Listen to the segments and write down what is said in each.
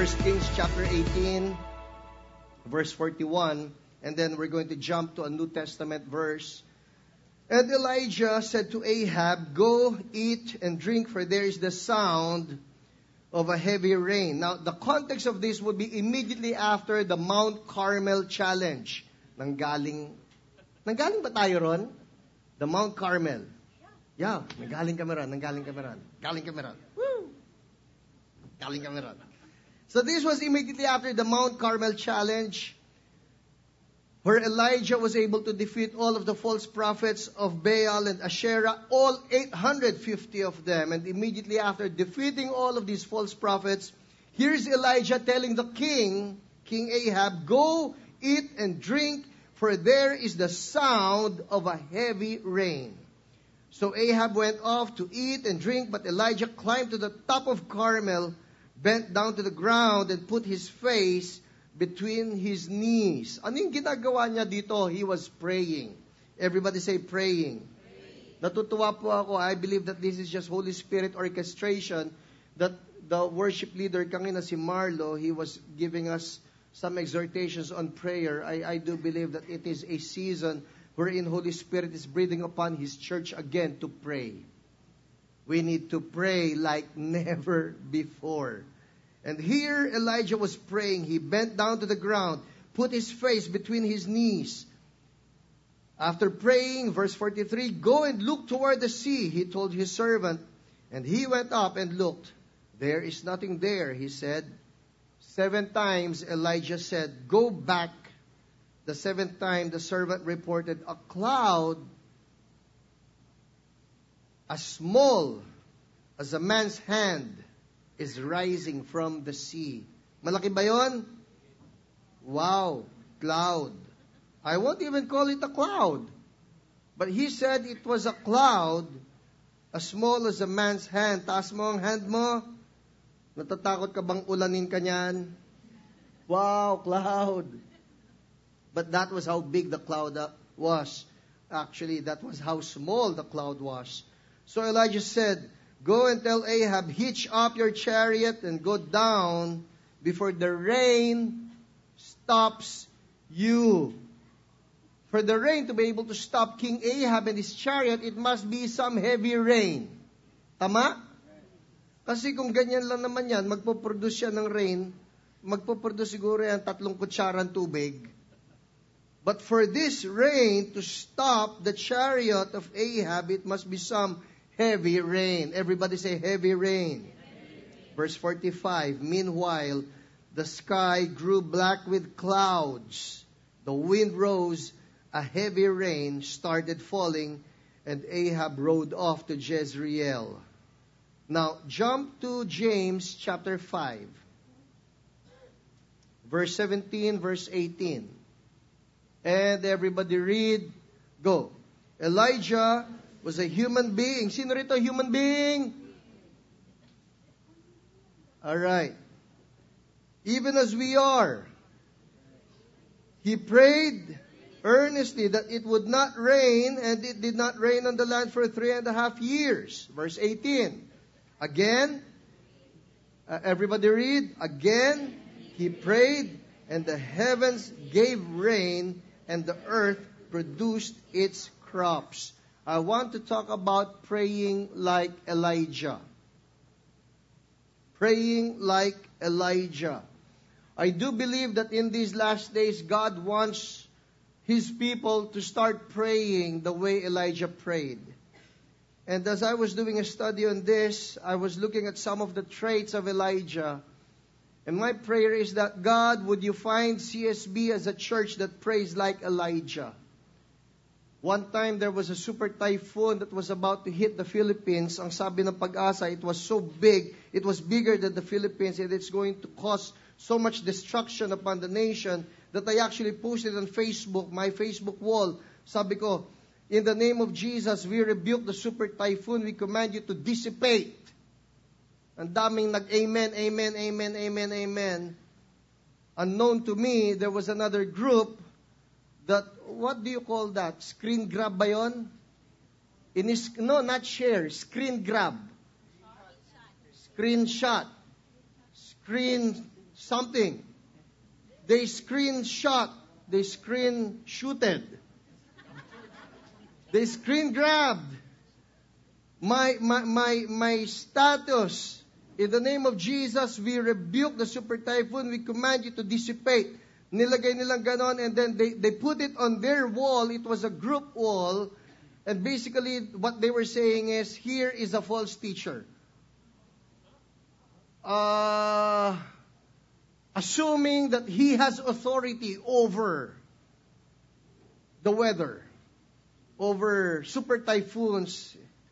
First Kings chapter 18, verse 41, and then we're going to jump to a New Testament verse. And Elijah said to Ahab, "Go, eat and drink, for there is the sound of a heavy rain." Now, the context of this would be immediately after the Mount Carmel challenge. Nanggaling ba tayo ron? The Mount Carmel. Yeah, nanggaling kami ron. Woo! Galing kami ron. So this was immediately after the Mount Carmel challenge, where Elijah was able to defeat all of the false prophets of Baal and Asherah, all 850 of them. And immediately after defeating all of these false prophets, here's Elijah telling the king, King Ahab, "Go, eat and drink, for there is the sound of a heavy rain." So Ahab went off to eat and drink, but Elijah climbed to the top of Carmel, bent down to the ground, and put his face between his knees. Ano yung ginagawa niya dito? He was praying. Everybody say praying. Natutuwa po ako. I believe that this is just Holy Spirit orchestration, that the worship leader kanina si Marlo, he was giving us some exhortations on prayer. I do believe that it is a season wherein Holy Spirit is breathing upon His church again to pray. We need to pray like never before. And here Elijah was praying. He bent down to the ground, put his face between his knees. After praying, verse 43, "Go and look toward the sea," he told his servant. And he went up and looked. "There is nothing there," he said. 7 times Elijah said, "Go back." The 7th time the servant reported, "A cloud as small as a man's hand is rising from the sea." Malaki ba yon? Wow, cloud. I won't even call it a cloud. But he said it was a cloud as small as a man's hand. Taas mo ang hand mo. Natatakot ka bang ulanin ka niyan? Wow, cloud. But that was how big the cloud was. Actually, that was how small the cloud was. So Elijah said, "Go and tell Ahab, hitch up your chariot and go down before the rain stops you." For the rain to be able to stop King Ahab and his chariot, it must be some heavy rain. Tama? Kasi kung ganyan lang naman yan, magpo-produce siya ng rain, magpo-produce siguro yan 3 kutsarang tubig. But for this rain to stop the chariot of Ahab, it must be some heavy rain. Everybody say heavy rain. Verse 45, "Meanwhile, the sky grew black with clouds. The wind rose, a heavy rain started falling, and Ahab rode off to Jezreel." Now, jump to James chapter 5. Verse 17, verse 18. And everybody read. Go. Elijah was a human being. Sino rito human being? Alright. Even as we are. He prayed earnestly that it would not rain, and it did not rain on the land for 3.5 years. Verse 18. Again, everybody read. Again, he prayed, and the heavens gave rain, and the earth produced its crops. I want to talk about praying like Elijah. Praying like Elijah. I do believe that in these last days, God wants His people to start praying the way Elijah prayed. And as I was doing a study on this, I was looking at some of the traits of Elijah. And my prayer is that, God, would you find CSB as a church that prays like Elijah? One time, there was a super typhoon that was about to hit the Philippines. Ang sabi ng Pag-asa, it was so big, it was bigger than the Philippines, and it's going to cause so much destruction upon the nation that I actually posted on Facebook, my Facebook wall. Sabi ko, in the name of Jesus, we rebuke the super typhoon. We command you to dissipate. Ang daming nag-amen, amen, amen, amen, amen. Unknown to me, there was another group that, what do you call that? Screen grab ba yun? No, not share. Screen grab. Screenshot. something. They screenshot. They screenshooted. They screen grabbed my status. In the name of Jesus, we rebuke the super typhoon. We command you to dissipate. Nilagay nilang ganon, and then they put it on their wall. It was a group wall. And basically, what they were saying is, here is a false teacher. Assuming that he has authority over the weather, over super typhoons,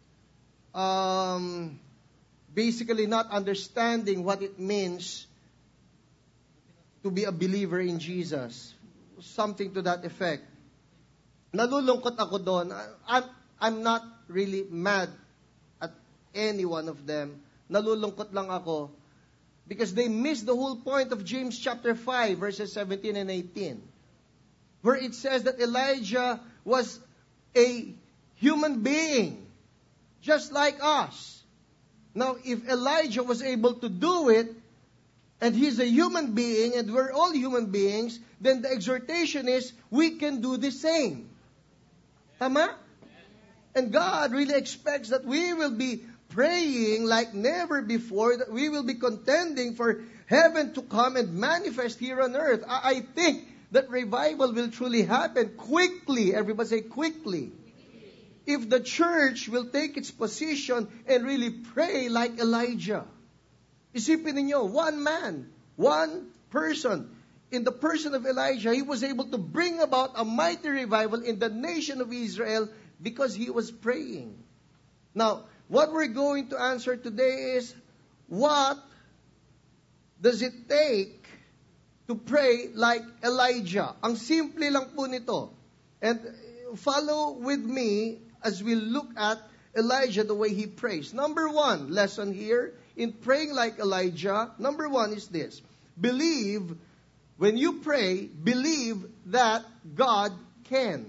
basically not understanding what it means to be a believer in Jesus. Something to that effect. Nalulungkot ako doon. I'm not really mad at any one of them. Nalulungkot lang ako because they missed the whole point of James chapter 5, verses 17 and 18, where it says that Elijah was a human being, just like us. Now, if Elijah was able to do it, and he's a human being, and we're all human beings, then the exhortation is, we can do the same. Tama? And God really expects that we will be praying like never before, that we will be contending for heaven to come and manifest here on earth. I think that revival will truly happen quickly. Everybody say quickly. If the church will take its position and really pray like Elijah. Isipin ninyo, one man, one person, in the person of Elijah, he was able to bring about a mighty revival in the nation of Israel because he was praying. Now, what we're going to answer today is, what does it take to pray like Elijah? Ang simple lang po nito. And follow with me as we look at Elijah, the way he prays. Number one lesson here in praying like Elijah, number one is this. Believe, when you pray, believe that God can.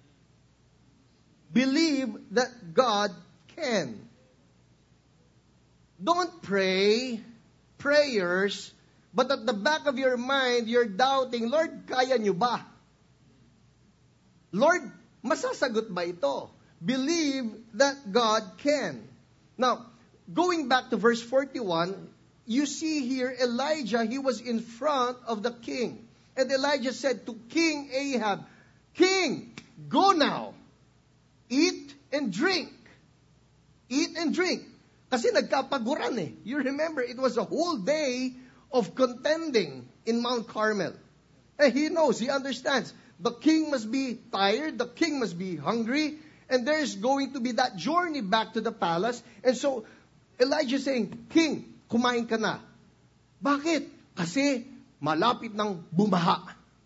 Believe that God can. Don't pray prayers, but at the back of your mind, you're doubting, Lord, kaya nyo ba? Lord, masasagot ba ito? Believe that God can. Now, going back to verse 41, you see here Elijah, he was in front of the king. And Elijah said to King Ahab, King, go now. Eat and drink. Eat and drink. Kasi nagkapaguran eh. You remember, it was a whole day of contending in Mount Carmel. And he knows, he understands. The king must be tired, the king must be hungry, and there's going to be that journey back to the palace. And so, Elijah is saying, King, kumain ka na. Bakit? Kasi malapit ng bumaha.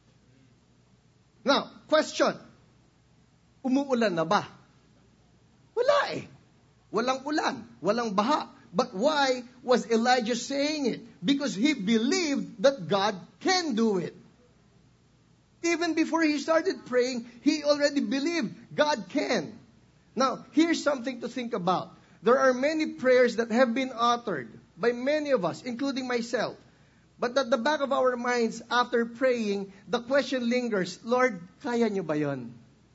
Now, question. Umuulan na ba? Wala eh. Walang ulan. Walang baha. But why was Elijah saying it? Because he believed that God can do it. Even before he started praying, he already believed God can. Now, here's something to think about. There are many prayers that have been uttered by many of us, including myself. But at the back of our minds, after praying, the question lingers, Lord, kaya niyo ba yun?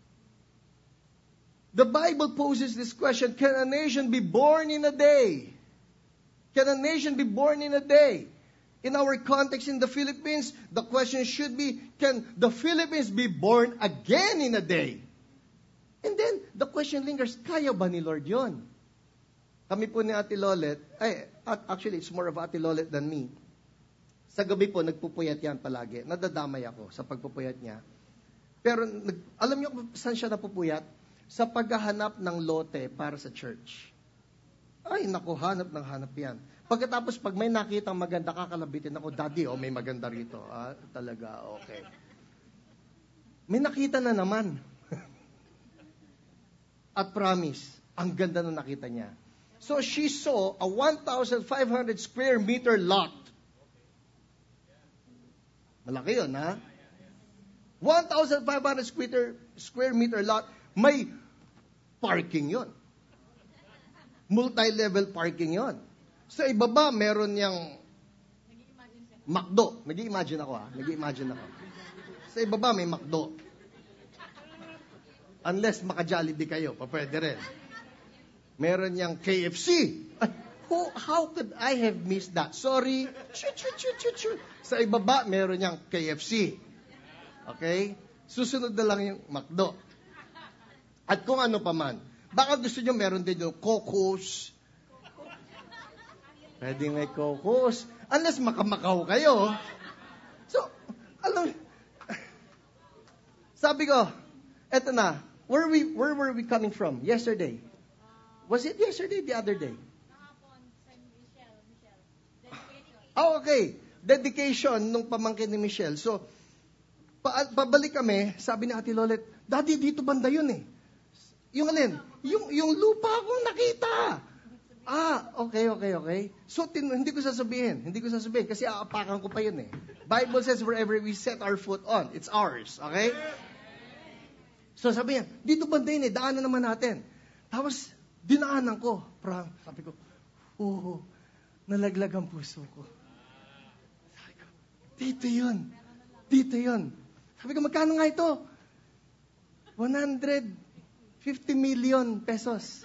The Bible poses this question, can a nation be born in a day? Can a nation be born in a day? In our context in the Philippines, the question should be, can the Philippines be born again in a day? And then, the question lingers, kaya ba ni Lord yon? Kami po ni Ate Lolet, actually, it's more of Ate Lolet than me. Sa gabi po, nagpupuyat yan palagi. Nadadamay ako sa pagpupuyat niya. Pero, alam niyo kung saan siya napupuyat? Sa paghahanap ng lote para sa church. Ay, naku, hanap ng hanap yan. Pagkatapos, pag may nakita maganda, kakalabitin ako, Daddy, may maganda rito. Talaga, okay. May nakita na naman. At promise, ang ganda na nakita niya. So she saw a 1,500 square meter lot. Malaki yun, ha? 1,500 square meter lot, may parking yun. Multi-level parking yun. Sa ibaba, meron niyang McDo. Nag-i-imagine ako Nag-i-imagine ako. Sa ibaba may McDo. Unless maka-Jollibee kayo, pwede rin. Meron niyang KFC. Ay, how could I have missed that? Sorry. Shoot. Sa ibaba, meron niyang KFC. Okay? Susunod na lang yung McDo. At kung ano pa man. Baka gusto niyo meron din yung Cocos. Pwede may Cocos. Unless makamakaw kayo. So, sabi ko, eto na, where were we coming from? Yesterday. Was it yesterday, the other day? Oh, okay. Dedication nung pamangkin ni Michelle. So, pabalik kami, sabi ni Ate Lolet, Daddy, dito banda yun eh. Yung alin? Yung lupa akong nakita. Okay. So, hindi ko sasabihin. Kasi aapakan ko pa yun eh. Bible says, wherever we set our foot on, it's ours. Okay? So, sabi niya, dito banda yun eh, daanan naman natin. Tapos, dinaanan ko. Sabi ko, nalaglag ang puso ko. Sabi ko, dito yun. Sabi ko, magkano nga ito? 150 million pesos.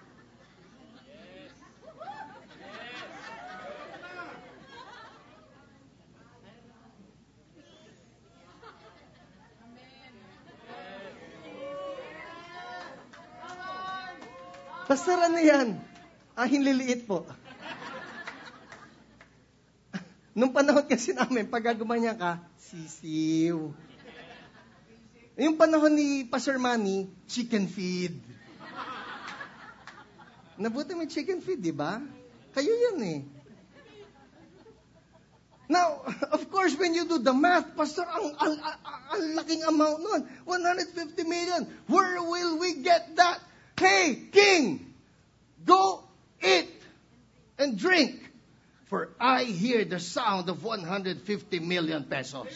Pastor, ano yan? Hinliliit po. Nung panahon kasi namin, pag gumanya ka, sisiw. Yung panahon ni Pastor Manny, chicken feed. Nabuti may chicken feed, di ba? Kayo yun eh. Now, of course, when you do the math, Pastor, ang laking amount nun. 150 million. Where will we get that? Hey, King, go eat and drink, for I hear the sound of 150 million pesos.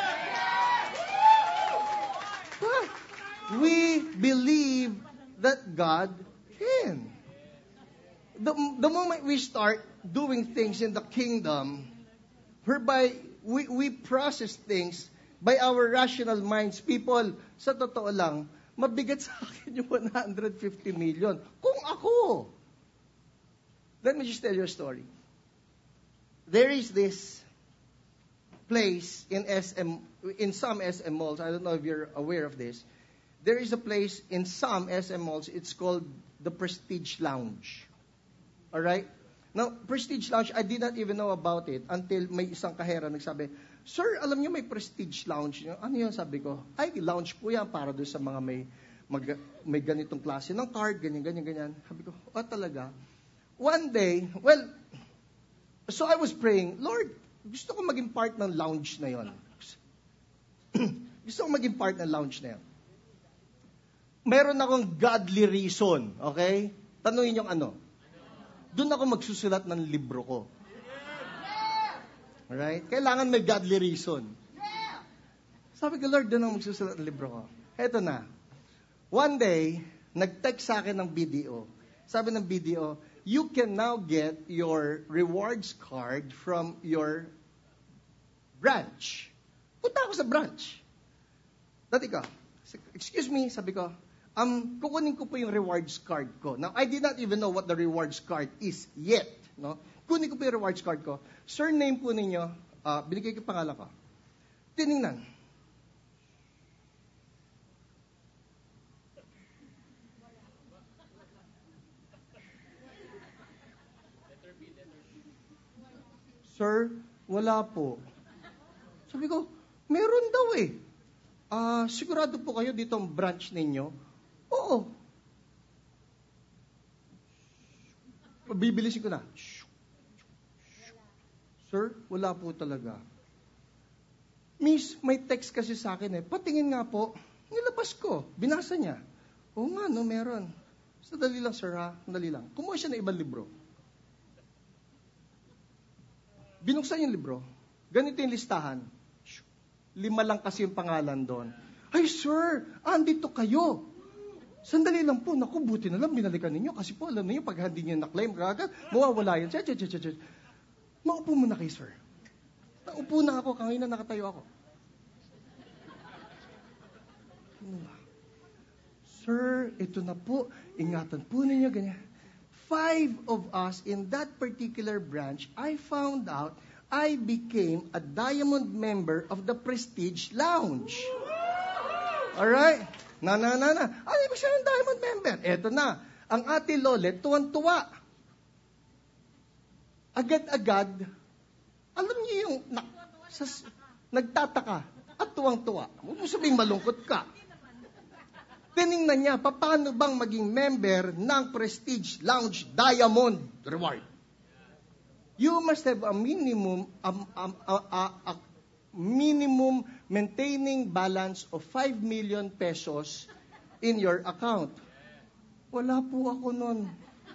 But we believe that God can. The moment we start doing things in the kingdom, whereby we process things by our rational minds, people, sa totoo lang, mabigat sa akin yung 150 million. Kung ako. Let me just tell you a story. There is this place in some SM malls. I don't know if you're aware of this. There is a place in some SM malls. It's called the Prestige Lounge. All right? Now, Prestige Lounge, I did not even know about it until may isang kahera nagsabi, Sir, alam niyo may Prestige Lounge. Ano yun? Sabi ko, lounge po yan para doon sa mga may ganitong klase ng card, ganyan. Sabi ko, talaga? One day, so I was praying, Lord, gusto ko maging part ng lounge na yon. Gusto ko maging part ng lounge na yon. Meron akong godly reason, okay? Tanungin niyo ano? Doon ako magsusulat ng libro ko. Alright? Kailangan may godly reason. Sabi ko, Lord, doon ako magsusulat ng libro ko. Eto na. One day, nag-text sa akin ng BDO. Sabi ng BDO, you can now get your rewards card from your branch. Punta ako sa branch. Dati ko, excuse me, sabi ko, kukunin ko po yung rewards card ko. Now, I did not even know what the rewards card is yet. No? Kunin ko po yung rewards card ko. Surname po ninyo, binigay ko pangalan ko. Tinignan. Sir, wala po. Sabi ko, meron daw eh. Sigurado po kayo dito ang branch ninyo? Oo. Bibilisin ko na. Sir, wala po talaga. Miss, may text kasi sa akin eh. Patingin nga po. Nilabas ko. Binasa niya. Oo nga, no, meron. Sadali lang, sir, ha? Sadali lang. Kumuha siya ng ibang libro. Binuksan yung libro. Ganito yung listahan. 5 lang kasi yung pangalan doon. Ay, sir, andito kayo. Sandali lang po. Naku, buti na lang binalikan ninyo. Kasi po, alam niyo, pag hindi niyo na-claim kagad, mawawala yan. Maupo muna kayo, sir. Naupo na ako, kanina nakatayo ako. Sir, ito na po. Ingatan po ninyo, ganyan. 5 of us in that particular branch, I found out I became a diamond member of the Prestige Lounge. Alright? Na. Ano ibig sabihin diamond member? Eto na. Ang ate Lolet, tuwan-tuwa. Agad-agad, alam niyo yung nagtataka at tuwang-tuwa. Huwag mo sabihin malungkot ka. Tiningnan niya, paano bang maging member ng Prestige Lounge Diamond Reward? You must have a minimum maintaining balance of 5 million pesos in your account. Wala po ako nun.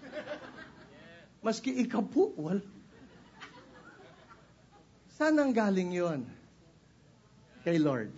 Maski ikaw po, wala. Saan ang galing yon? Kay Lord.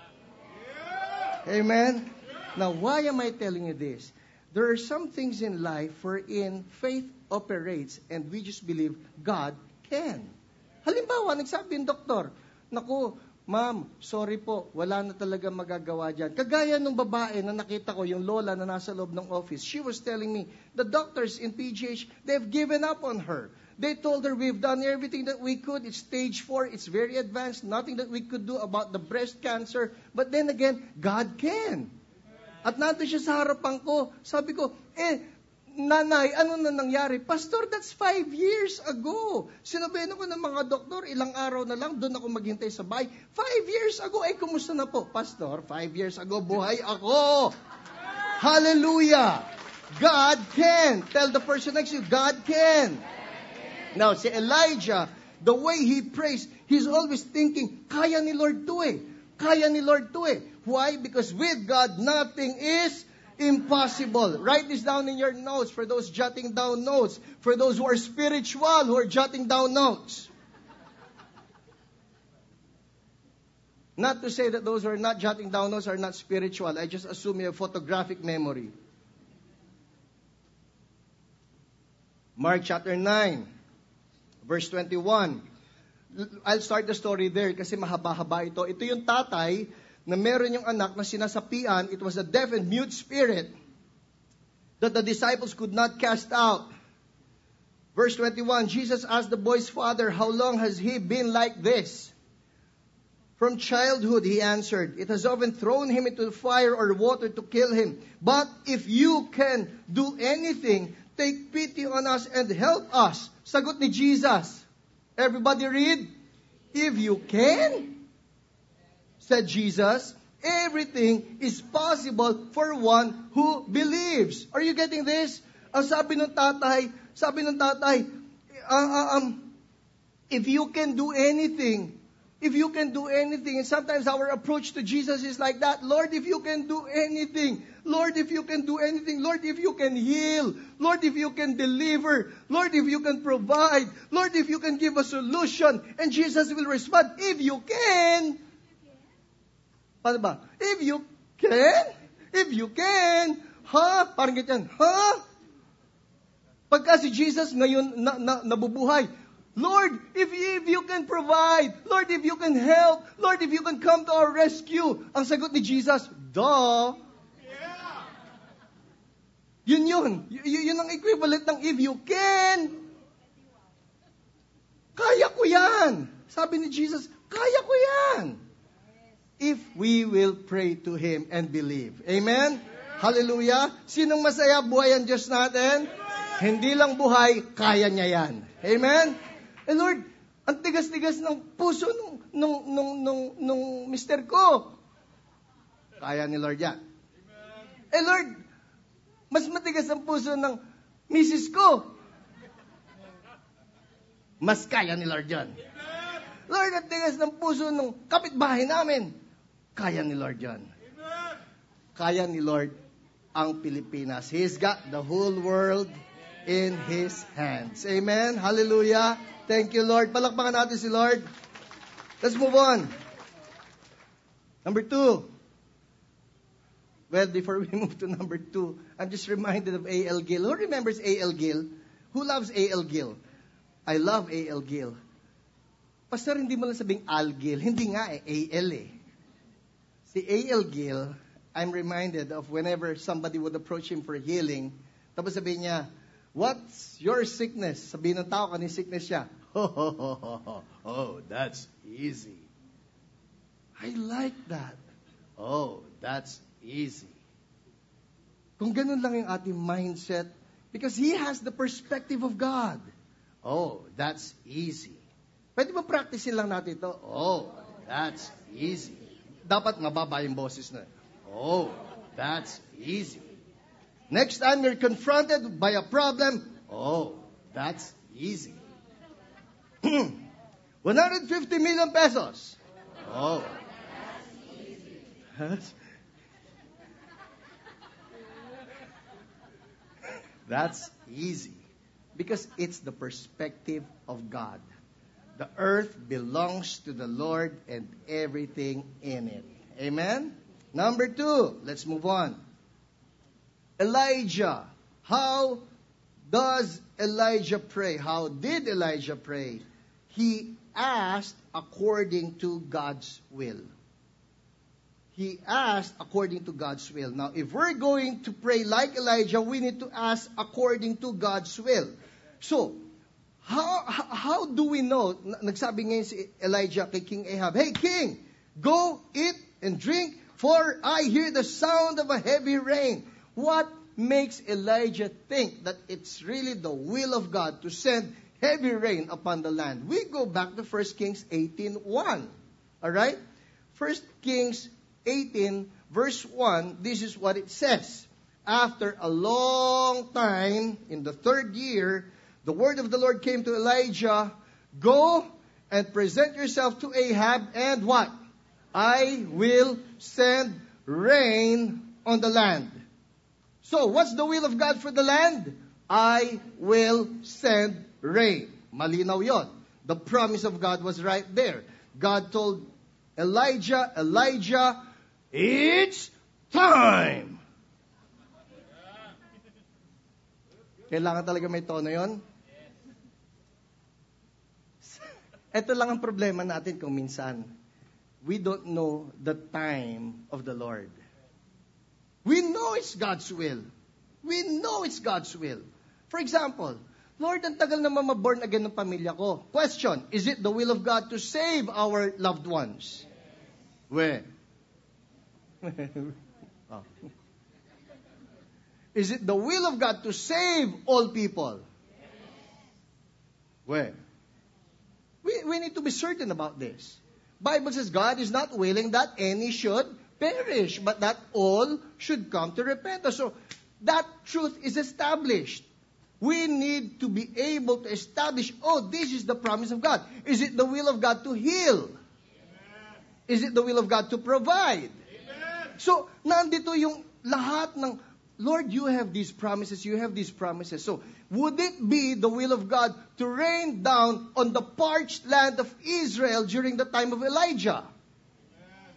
Amen? Now, why am I telling you this? There are some things in life wherein faith operates and we just believe God can. Halimbawa, nagsabi yung doktor, naku, ma'am, sorry po, wala na talaga magagawa dyan. Kagaya nung babae na nakita ko, yung lola na nasa loob ng office, she was telling me, the doctors in PGH, they've given up on her. They told her, we've done everything that we could. It's stage 4. It's very advanced. Nothing that we could do about the breast cancer. But then again, God can. At nandun siya sa harapan ko. Sabi ko, nanay, ano na nangyari? Pastor, that's 5 years ago. Sinabihan ako ng mga doktor, ilang araw na lang, doon ako maghintay sa bahay. 5 years ago, kumusta na po? Pastor, 5 years ago, buhay ako. Hallelujah! God can. Tell the person next to you, God can. Now, si Elijah, the way he prays, he's always thinking, kaya ni Lord to eh. Kaya ni Lord to eh. Why? Because with God, nothing is impossible. Write this down in your notes for those jotting down notes. For those who are spiritual, who are jotting down notes. Not to say that those who are not jotting down notes are not spiritual. I just assume you have photographic memory. Mark chapter 9. Verse 21. I'll start the story there kasi mahaba-haba ito. Ito yung tatay na meron yung anak na sinasapian. It was a deaf and mute spirit that the disciples could not cast out. Verse 21, Jesus asked the boy's father, how long has he been like this? From childhood, he answered, it has often thrown him into fire or water to kill him. But if you can do anything, take pity on us and help us. Sagot ni Jesus. Everybody read. If you can, said Jesus, everything is possible for one who believes. Are you getting this? Ang sabi ng tatay, if you can do anything, and sometimes our approach to Jesus is like that, Lord, if you can do anything, Lord, if you can do anything, Lord, if you can heal, Lord, if you can deliver, Lord, if you can provide, Lord, if you can give a solution, and Jesus will respond, if you can. Paano ba? If you can, ha? Parang ganyan, ha? Pagka si Jesus ngayon nabubuhay, Lord, if you can provide, Lord, if you can help, Lord, if you can come to our rescue. Ang sagot ni Jesus, duh. Yun ang equivalent ng if you can. Kaya ko yan. Sabi ni Jesus, kaya ko yan. If we will pray to Him and believe. Amen? Hallelujah. Sinong masaya buhay ang Diyos natin? Hindi lang buhay, kaya niya yan. Amen? Lord, ang tigas-tigas ng puso nung mister ko. Kaya ni Lord yan. Lord, mas matigas ang puso ng misis ko. Mas kaya ni Lord yan. Lord, ang tigas ng puso ng kapitbahay namin. Kaya ni Lord yan. Kaya ni Lord ang Pilipinas. He's got the whole world in His hands. Amen? Hallelujah. Thank you, Lord. Palakpakan natin si Lord. Let's move on. Number 2. Well, before we move to number 2, I'm just reminded of A.L. Gill. Who remembers A.L. Gill? Who loves A.L. Gill? I love A.L. Gill. Pastor, hindi mo lang sabing Al Gil. Hindi nga A.L. Si A.L. Gil, I'm reminded of whenever somebody would approach him for healing, tapos sabihin niya, what's your sickness? Sabihin ng tao, kaning sickness siya. Oh, that's easy. I like that. Oh, that's easy. Kung ganun lang yung ating mindset, because he has the perspective of God. Oh, that's easy. Pwede ba practicein lang natin ito? Oh, that's easy. Dapat mababa yung boses na. Oh, that's easy. Next time you're confronted by a problem, oh, that's easy. 150 million pesos. Oh, that's easy. Because it's the perspective of God. The earth belongs to the Lord and everything in it. Amen? Number 2, let's move on. Elijah. How does Elijah pray? How did Elijah pray? He asked according to God's will. He asked according to God's will. Now, if we're going to pray like Elijah, we need to ask according to God's will. So, how do we know? Nagsabi ngayon si Elijah kay King Ahab, "Hey King, go eat and drink, for I hear the sound of a heavy rain." What makes Elijah think that it's really the will of God to send heavy rain upon the land? We go back to 1 Kings 18:1. All right? 1 Kings 18, verse 1, this is what it says. After a long time, in the 3rd year, the word of the Lord came to Elijah, "Go and present yourself to Ahab, and what? I will send rain on the land." So, what's the will of God for the land? I will send rain. Malinaw yon. The promise of God was right there. God told Elijah, it's time. Kailangan talaga may tono yon. Ito lang ang problema natin kung minsan. We don't know the time of the Lord. We know it's God's will. We know it's God's will. For example, Lord, ang tagal naman ma-born again ng pamilya ko. Question, is it the will of God to save our loved ones? When? Oh. Is it the will of God to save all people? When? We need to be certain about this. Bible says God is not willing that any should perish, but that all should come to repentance. So that truth is established. We need to be able to establish, this is the promise of God. Is it the will of God to heal? Amen. Is it the will of God to provide? Amen. So, nandito yung lahat ng, Lord, you have these promises, you have these promises. So, would it be the will of God to rain down on the parched land of Israel during the time of Elijah? Amen.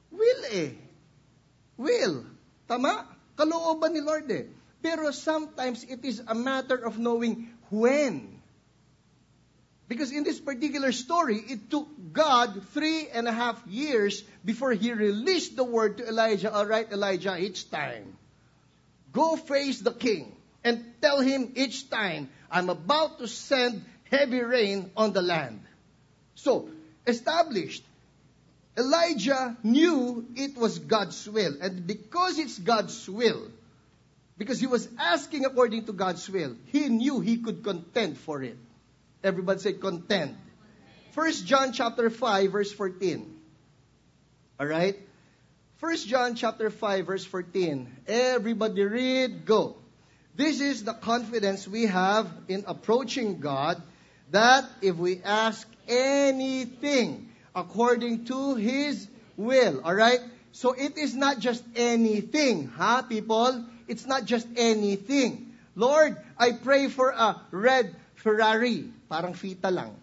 Will. Tama? Kalooban ni Lord eh. Pero sometimes it is a matter of knowing when. Because in this particular story, it took God 3.5 years before He released the word to Elijah. All right, Elijah, it's time. Go face the king and tell him each time, I'm about to send heavy rain on the land. So, established. Elijah knew it was God's will. And because it's God's will, because he was asking according to God's will, he knew he could contend for it. Everybody say contend. 1 John chapter 5, verse 14. All right? 1 John chapter 5, verse 14. Everybody read, go. This is the confidence we have in approaching God, that if we ask anything according to His will. All right? So it is not just anything, people? It's not just anything. Lord, I pray for a red Ferrari. Parang fita lang.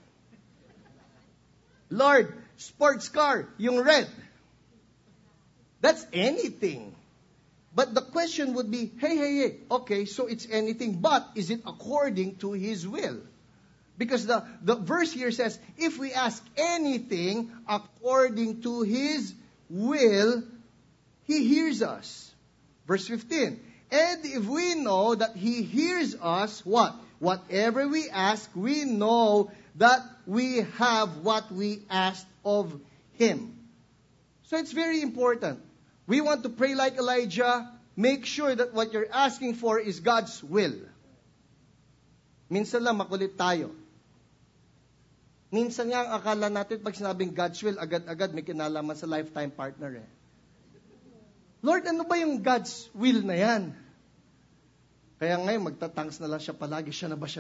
Lord, sports car, yung red. That's anything. But the question would be, hey, okay, so it's anything, but is it according to His will? Because the verse here says, if we ask anything according to His will, He hears us. Verse 15. And if we know that He hears us, what? Whatever we ask, we know that we have what we asked of Him. So it's very important. We want to pray like Elijah. Make sure that what you're asking for is God's will. Minsan lang makulit tayo. Minsan nga ang akala natin pag sinabing God's will, agad-agad may kinalaman sa lifetime partner eh. Lord, ano ba yung God's will na yan? Kaya ngayon, magtatangs na lang siya palagi. Siya na ba?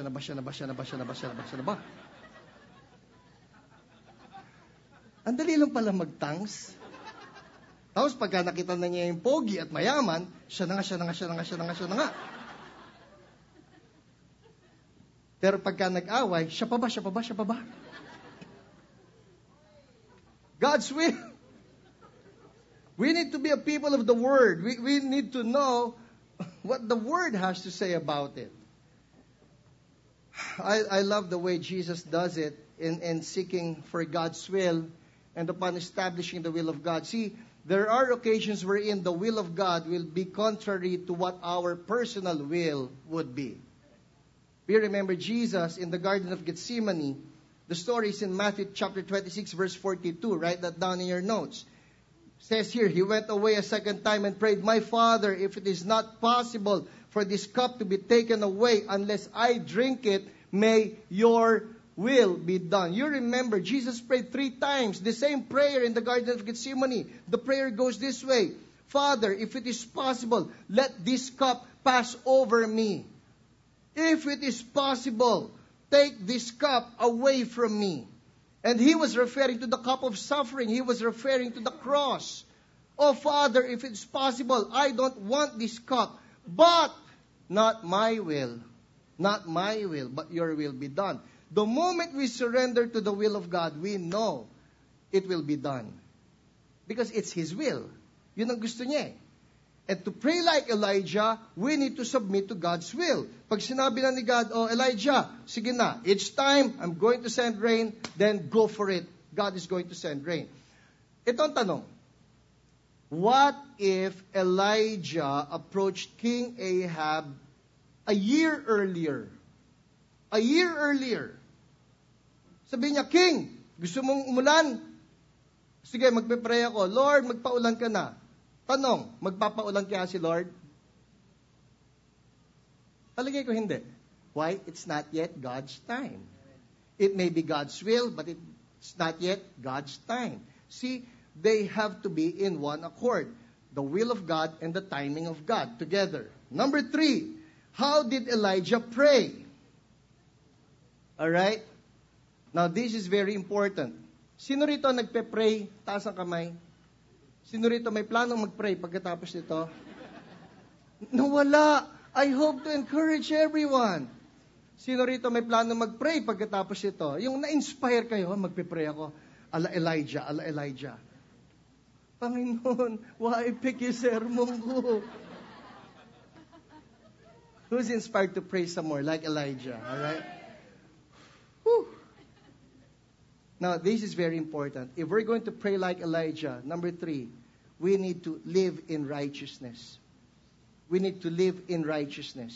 Ang dali lang pala magtangs. Tapos pagka nakita na niya yung pogi at mayaman, siya na nga. Pero pagka nag-away, siya pa ba? God's will. We need to be a people of the Word. We need to know what the Word has to say about it. I love the way Jesus does it in seeking for God's will and upon establishing the will of God. See, there are occasions wherein the will of God will be contrary to what our personal will would be. We remember Jesus in the Garden of Gethsemane. The story is in Matthew chapter 26, verse 42. Write that down in your notes. It says here, He went away a second time and prayed, My Father, if it is not possible for this cup to be taken away unless I drink it, may your will be done. You remember, Jesus prayed 3 times the same prayer in the Garden of Gethsemane. The prayer goes this way, Father, if it is possible, let this cup pass over me. If it is possible, take this cup away from me. And He was referring to the cup of suffering. He was referring to the cross. Oh, Father, if it's possible, I don't want this cup, but not my will, but your will be done. The moment we surrender to the will of God, we know it will be done. Because it's His will. Yun ang gusto niya eh. And to pray like Elijah, we need to submit to God's will. Pag sinabi na ni God, oh Elijah, sige na, it's time, I'm going to send rain, then go for it. God is going to send rain. Ito ang tanong. What if Elijah approached King Ahab a year earlier? A year earlier. Sabi niya, King, gusto mong umulan? Sige, magpe-pray ako. Lord, magpaulan ka na. Tanong, magpapaulan kaya si Lord? Palagay ko hindi. Why? It's not yet God's time. It may be God's will, but it's not yet God's time. See, they have to be in one accord. The will of God and the timing of God together. Number 3, how did Elijah pray? Alright? Now, this is very important. Sino rito nagpe-pray? Taas ang kamay. Sino rito may planong mag-pray pagkatapos nito? Nawala. I hope to encourage everyone. Sino rito may planong mag-pray pagkatapos nito? Yung na-inspire kayo, magpe-pray ako. Ala Elijah. Panginoon, why pick yung sermon ko? Who's inspired to pray some more like Elijah? Alright? Whew. Now, this is very important. If we're going to pray like Elijah, number 3, we need to live in righteousness. We need to live in righteousness.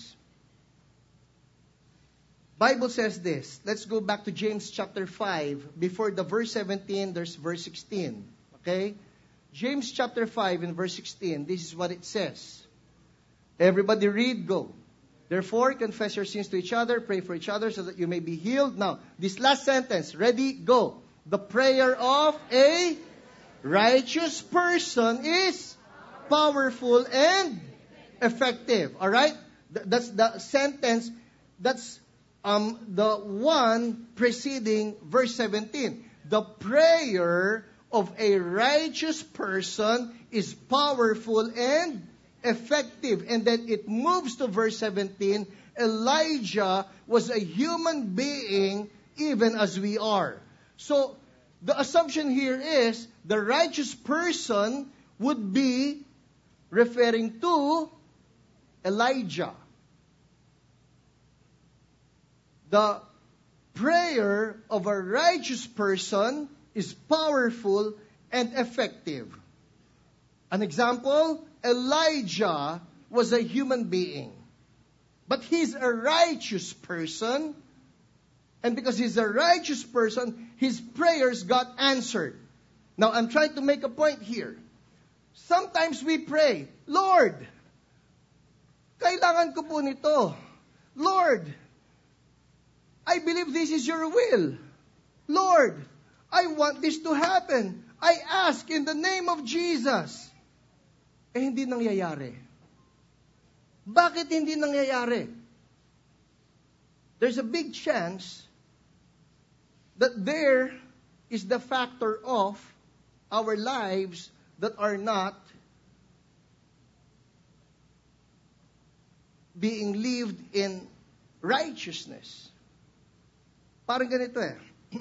Bible says this. Let's go back to James chapter 5. Before the verse 17, there's verse 16. Okay? James chapter 5 and verse 16. This is what it says. Everybody read, go. Therefore, confess your sins to each other, pray for each other so that you may be healed. Now, this last sentence, ready, go. The prayer of a righteous person is powerful and effective. All right? That's the sentence. That's the one preceding verse 17. The prayer of a righteous person is powerful and effective. And then it moves to verse 17. Elijah was a human being even as we are. So, the assumption here is the righteous person would be referring to Elijah. The prayer of a righteous person is powerful and effective. An example, Elijah was a human being. But he's a righteous person. And because he's a righteous person, his prayers got answered. Now, I'm trying to make a point here. Sometimes we pray, Lord, kailangan ko po nito. Lord, I believe this is your will. Lord, I want this to happen. I ask in the name of Jesus. Eh, hindi nangyayari. Bakit hindi nangyayari? There's a big chance that there is the factor of our lives that are not being lived in righteousness. Parang ganito eh.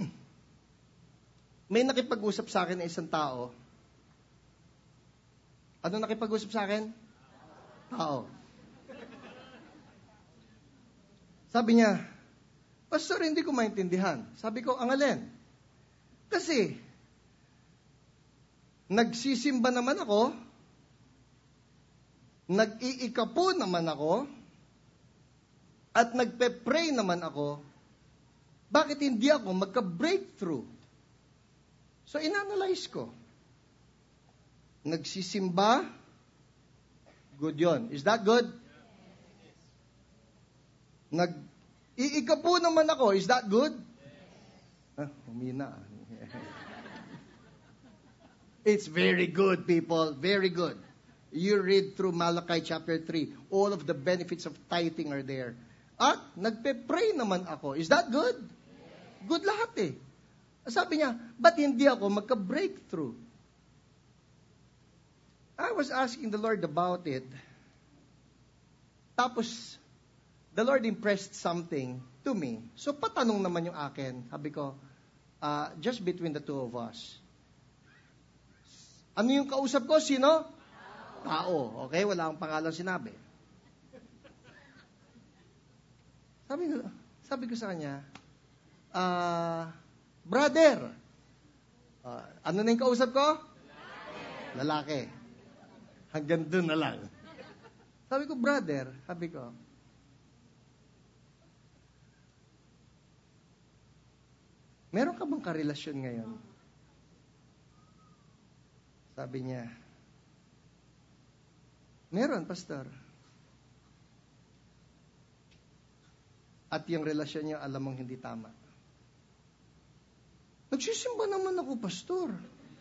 May nakipag-usap sa akin na isang tao. Ano nakipag-usap sa akin? Tao. Sabi niya, Pastor, hindi ko maintindihan. Sabi ko, ang alin? Kasi, nagsisimba naman ako, nag-iikapo naman ako, at nagpe-pray naman ako, bakit hindi ako magka-breakthrough? So, inanalyze ko. Nagsisimba, good yon. Is that good? Nag-iikapo naman ako, is that good? Humina. It's very good, people. Very good. You read through Malachi chapter 3. All of the benefits of tithing are there. At nagpe-pray naman ako. Is that good? Good lahat eh. Sabi niya, ba't hindi ako magka-breakthrough? I was asking the Lord about it. Tapos, the Lord impressed something to me. So, patanong naman yung akin. Sabi ko, just between the two of us. Ano yung kausap ko? Sino? Tao. Okay? Wala akong pangalan sinabi. Sabi ko sa kanya, brother, ano na yung kausap ko? Lalaki. Hanggang doon na lang. Sabi ko, brother, sabi ko, meron ka bang karelasyon ngayon? Sabi niya, meron, pastor. At yung relasyon niya, alam mong hindi tama. Nagsisimba naman ako, pastor.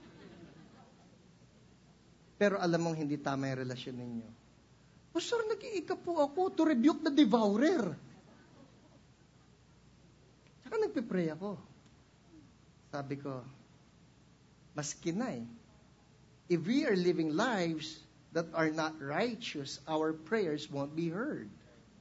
Pero alam mong hindi tama yung relasyon ninyo. Pastor, nag-iika po ako to rebuke the devourer. Saka nagpipray ako. Sabi ko, maski na eh. If we are living lives that are not righteous, our prayers won't be heard.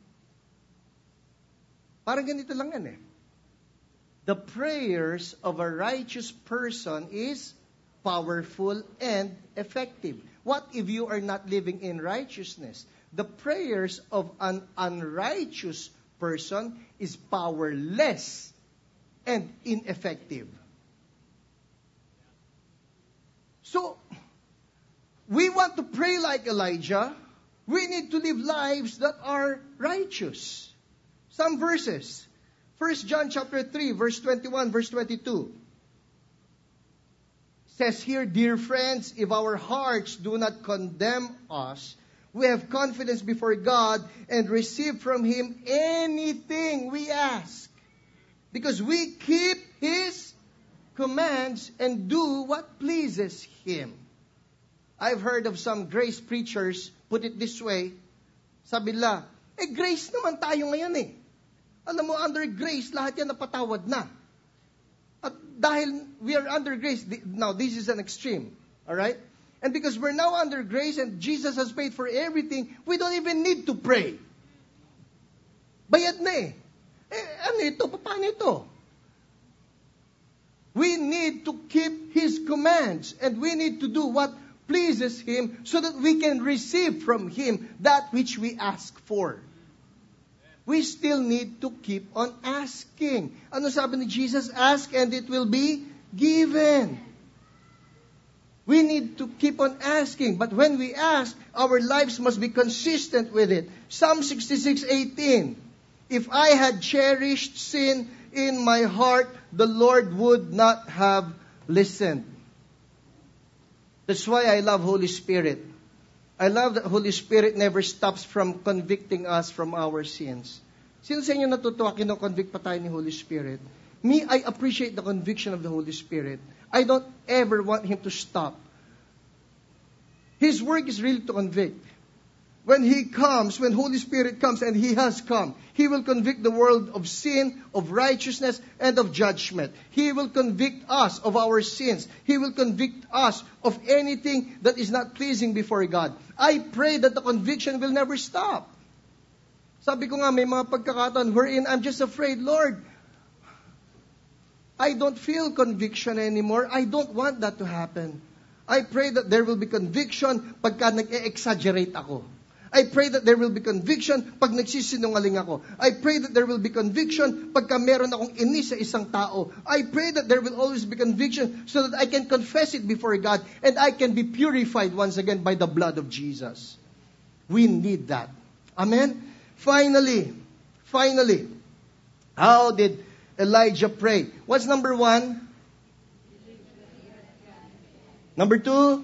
Parang ganito lang yan eh. The prayers of a righteous person is powerful and effective. What if you are not living in righteousness? The prayers of an unrighteous person is powerless and ineffective. So, we want to pray like Elijah. We need to live lives that are righteous. Some verses. 1 John chapter 3, verse 21, verse 22. Says here, dear friends, if our hearts do not condemn us, we have confidence before God and receive from Him anything we ask. Because we keep His commands and do what pleases Him. I've heard of some grace preachers put it this way. Sabi nila, grace naman tayo ngayon eh. Alam mo, under grace, lahat yan napatawad na. At dahil we are under grace, now this is an extreme, alright? And because we're now under grace and Jesus has paid for everything, we don't even need to pray. Bayad na eh. Ano ito? Paano ito? We need to keep His commands and we need to do what pleases Him so that we can receive from Him that which we ask for. we still need to keep on asking. Ano sabi ni Jesus? Ask and it will be given. We need to keep on asking. But when we ask, our lives must be consistent with it. Psalm 66:18. If I had cherished sin in my heart, the Lord would not have listened. That's why I love Holy Spirit. I love that Holy Spirit never stops from convicting us from our sins. Sino sa inyo natutuwa, kino-convict pa tayo ni Holy Spirit? Me, I appreciate the conviction of the Holy Spirit. I don't ever want Him to stop. His work is really to convict. When Holy Spirit comes, and He has come, He will convict the world of sin, of righteousness, and of judgment. He will convict us of our sins. He will convict us of anything that is not pleasing before God. I pray that the conviction will never stop. Sabi ko nga, may mga pagkakataon wherein I'm just afraid, Lord, I don't feel conviction anymore. I don't want that to happen. I pray that there will be conviction pagka nag-e-exaggerate ako. I pray that there will be conviction pag nagsisinungaling ako. I pray that there will be conviction pagka meron akong inis sa isang tao. I pray that there will always be conviction so that I can confess it before God and I can be purified once again by the blood of Jesus. We need that. Amen? Finally, how did Elijah pray? What's number 1? Number 2?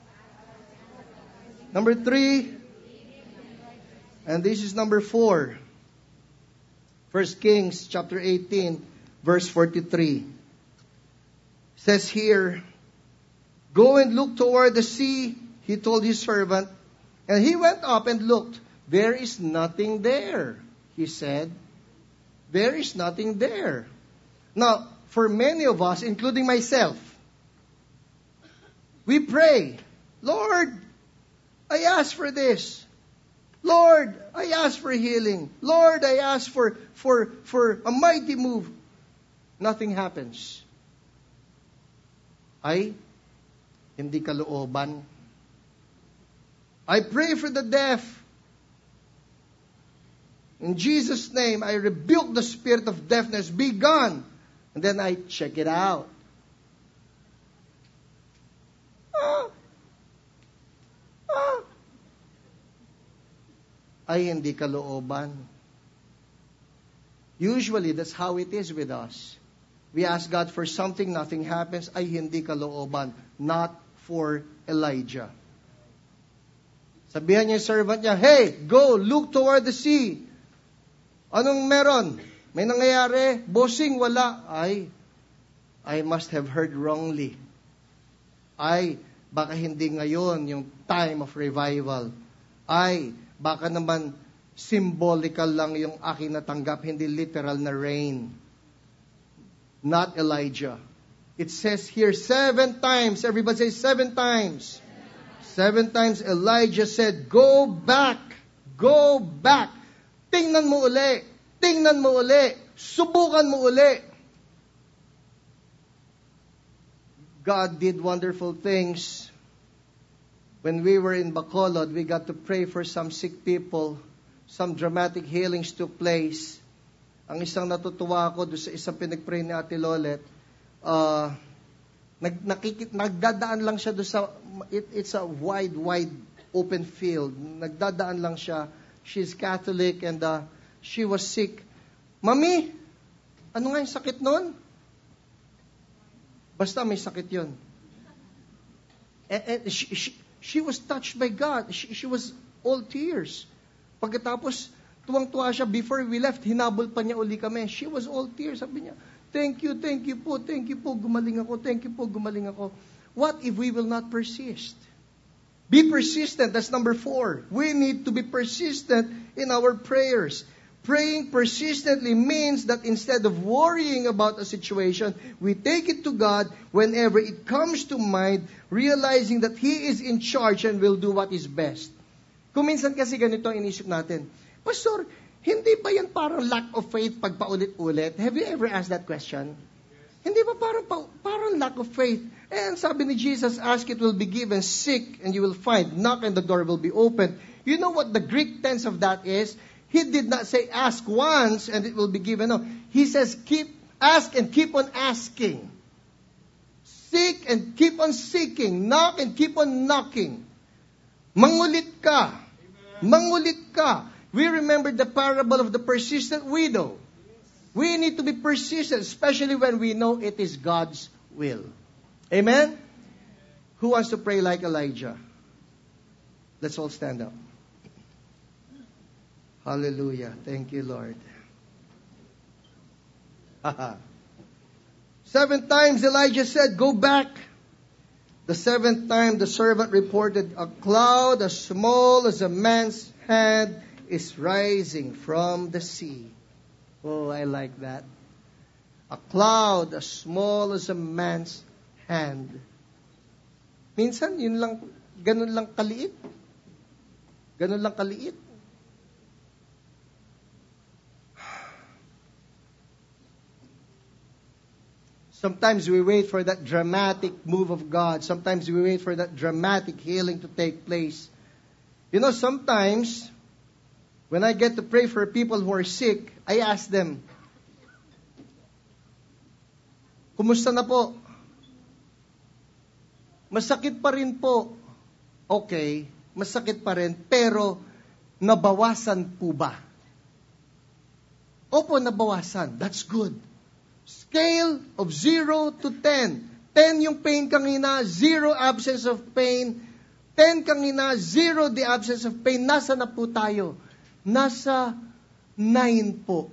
Number 3? And this is number 4. 1 Kings chapter 18, verse 43. Says here, go and look toward the sea, he told his servant. And he went up and looked. There is nothing there, he said. There is nothing there. Now, for many of us, including myself, we pray, Lord, I ask for this. Lord, I ask for healing. Lord, I ask for a mighty move. Nothing happens. Ay, hindi kalooban. I pray for the deaf. In Jesus' name, I rebuke the spirit of deafness. Be gone. And then I check it out. Ay, hindi kalooban. Usually, that's how it is with us. We ask God for something, nothing happens. Ay, hindi kalooban. Not for Elijah. Sabihan niya yung servant niya, hey, go, look toward the sea. Anong meron? May nangyayari? Bossing, wala. Ay, I must have heard wrongly. Ay, baka hindi ngayon yung time of revival. Ay, baka naman symbolical lang yung aking natanggap, hindi literal na rain. Not Elijah. It says here 7 times. Everybody say 7 times. 7 times Elijah said, go back. Go back. Tingnan mo uli. Tingnan mo uli. Subukan mo uli. God did wonderful things. When we were in Bacolod, we got to pray for some sick people. Some dramatic healings took place. Ang isang natutuwa ako doon sa isang pinagpray ni Ate Lolet, nagdadaan lang siya doon sa, it's a wide open field. Nagdadaan lang siya. She's Catholic and she was sick. Mami, ano nga yung sakit nun? Basta may sakit yun. And she was touched by God. She was all tears. Pagkatapos, tuwang-tuwa siya. Before we left, hinabol pa niya uli kami. She was all tears. Sabi niya, thank you po, gumaling ako. What if we will not persist? Be persistent. That's number 4. We need to be persistent in our prayers. Praying persistently means that instead of worrying about a situation, we take it to God whenever it comes to mind, realizing that He is in charge and will do what is best. Kung minsan kasi ganito ang inisip natin, Pastor, hindi ba yan parang lack of faith pag paulit-ulit? Have you ever asked that question? Hindi ba parang lack of faith? And sabi ni Jesus, ask it will be given, seek and you will find, knock and the door will be opened. You know what the Greek tense of that is? He did not say, ask once and it will be given. No. He says, ask and keep on asking. Seek and keep on seeking. Knock and keep on knocking. Mangulit ka. Mangulit ka. We remember the parable of the persistent widow. We need to be persistent, especially when we know it is God's will. Amen? Who wants to pray like Elijah? Let's all stand up. Hallelujah. Thank you, Lord. 7 times Elijah said, go back. The 7th time the servant reported, a cloud as small as a man's hand is rising from the sea. Oh, I like that. A cloud as small as a man's hand. Minsan, yun lang, ganun lang kaliit. Ganun lang kaliit. Sometimes we wait for that dramatic move of God. Sometimes we wait for that dramatic healing to take place. You know, sometimes, when I get to pray for people who are sick, I ask them, kumusta na po? Masakit pa rin po. Okay, masakit pa rin, pero nabawasan po ba? Opo, nabawasan. That's good. Scale of 0 to 10. 10 yung pain kanina, 0 absence of pain. 10 kanina, 0 the absence of pain. Nasa na po tayo? Nasa 9 po.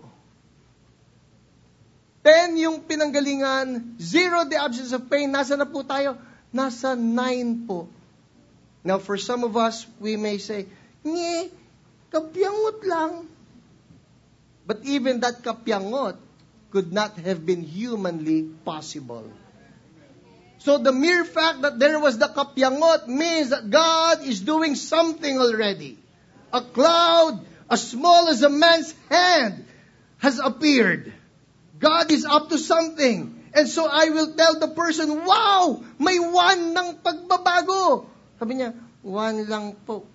10 yung pinanggalingan, 0 the absence of pain. Nasa na po tayo? Nasa 9 po. Now, for some of us, we may say, nye, kapyangot lang. But even that kapyangot could not have been humanly possible. So the mere fact that there was the kapyangot means that God is doing something already. A cloud as small as a man's hand has appeared. God is up to something. And so I will tell the person, wow, may 1 ng pagbabago. Sabi niya, 1 lang po.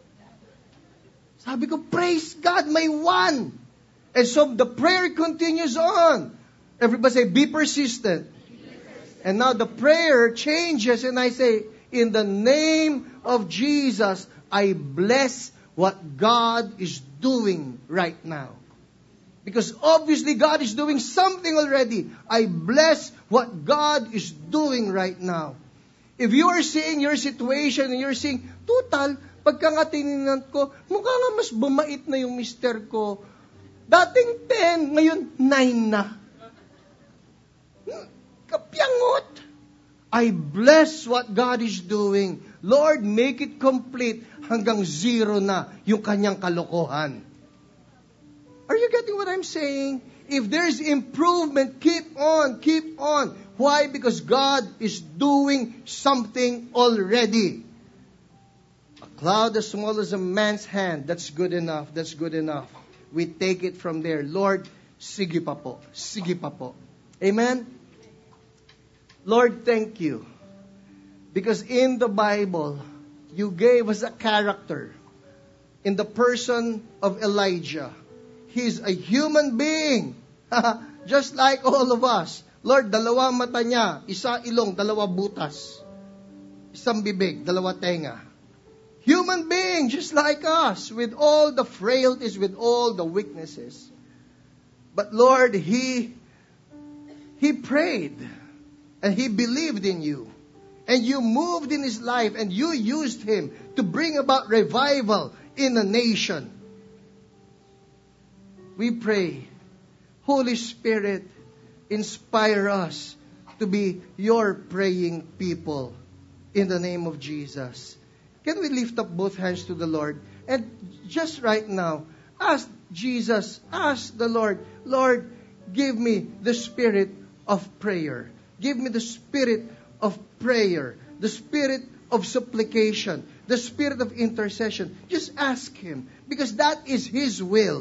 Sabi ko, praise God, may 1. And so the prayer continues on. Everybody say, be persistent. And now the prayer changes and I say, in the name of Jesus, I bless what God is doing right now. Because obviously God is doing something already. I bless what God is doing right now. If you are seeing your situation and you're seeing, total, pagka nga tinignan ko, mukha nga mas bumait na yung mister ko. Dating 10, ngayon 9 na. Kapyangot. I bless what God is doing. Lord, make it complete hanggang 0 na yung kanyang kalokohan. Are you getting what I'm saying? If there's improvement, keep on, keep on. Why? Because God is doing something already. A cloud as small as a man's hand, that's good enough, that's good enough. We take it from there. Lord, sige pa po. Sige pa po. Amen? Lord, thank you. Because in the Bible, you gave us a character in the person of Elijah. He's a human being. Just like all of us. Lord, 2 mata niya, 1 ilong, 2 butas. 1 bibig, 2 tenga. Human being, just like us, with all the frailties, with all the weaknesses. But Lord, he prayed, and he believed in you. And you moved in his life, and you used him to bring about revival in a nation. We pray, Holy Spirit, inspire us to be your praying people in the name of Jesus. Can we lift up both hands to the Lord? And just right now, ask Jesus, ask the Lord, Lord, give me the spirit of prayer. Give me the spirit of prayer, the spirit of supplication, the spirit of intercession. Just ask him, because that is his will.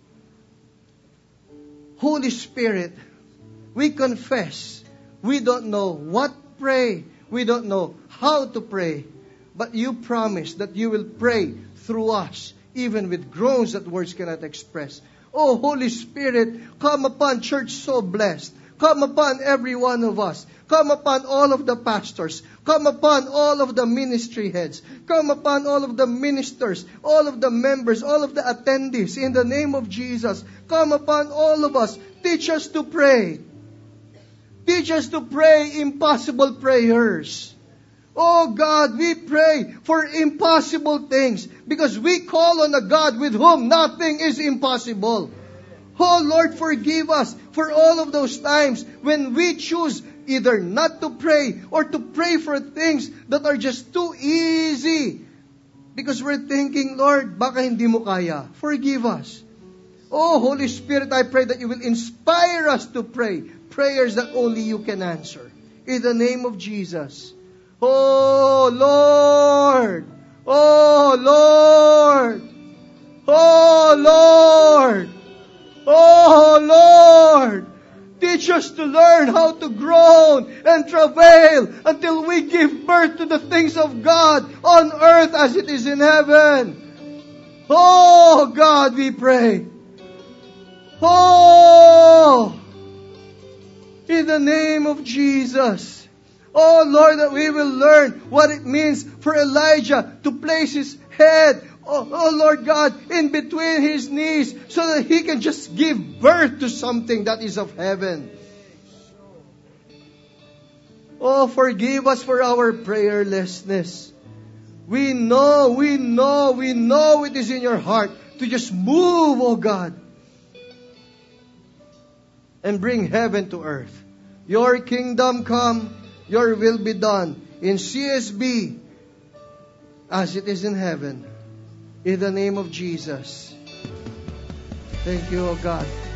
Holy Spirit, we confess, we don't know what to pray, we don't know how to pray, but you promise that you will pray through us even with groans that words cannot express. Oh, Holy Spirit, come upon Church So Blessed. Come upon every one of us. Come upon all of the pastors. Come upon all of the ministry heads. Come upon all of the ministers, all of the members, all of the attendees. In the name of Jesus, come upon all of us. Teach us to pray. Teach us to pray impossible prayers. Oh God, we pray for impossible things because we call on a God with whom nothing is impossible. Oh Lord, forgive us for all of those times when we choose either not to pray or to pray for things that are just too easy. Because we're thinking, Lord, baka hindi mo kaya. Forgive us. Oh, Holy Spirit, I pray that you will inspire us to pray prayers that only you can answer. In the name of Jesus. Oh, Lord. Oh, Lord. Oh, Lord. Oh, Lord. Teach us to learn how to groan and travail until we give birth to the things of God on earth as it is in heaven. Oh, God, we pray. Oh, in the name of Jesus. Oh, Lord, that we will learn what it means for Elijah to place his head, oh Lord God, in between his knees so that he can just give birth to something that is of heaven. Oh, forgive us for our prayerlessness. We know it is in your heart to just move, oh God, and bring heaven to earth. Your kingdom come, your will be done in CSB as it is in heaven. In the name of Jesus. Thank you, oh God.